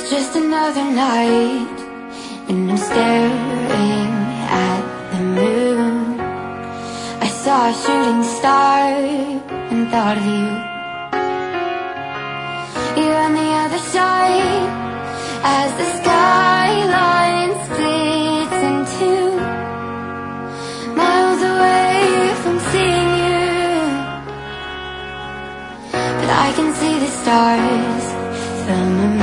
just another night, and I'm staring at the moon. I saw a shooting star and thought of you. You're on the other side as the skyline splits in two, miles away from seeing you. But I can see the stars from a